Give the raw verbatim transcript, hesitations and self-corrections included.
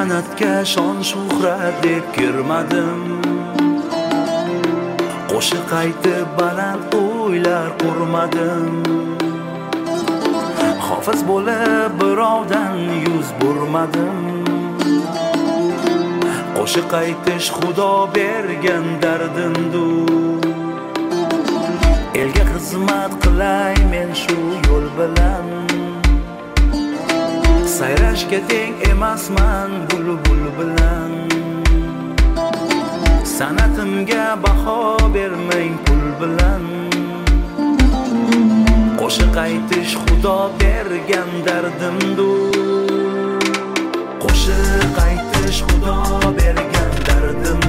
san'atga shon shuhrat deb kirmadim. Qo'shiq aytib baland o'ylar qurmadim. Hofiz bo'lib birovdan yuz burmadim. Qo'shiq aytish Xudo bergan dardimdur. Elga xizmat qilay men shu yo'l bilan. Sayrashga teng emasman bulbul bilan. San'atimga baho bermang pul bilan. Qo'shiq aytish Xudo bergan dardimdur. Qo'shiq aytish Xudo bergan dardim.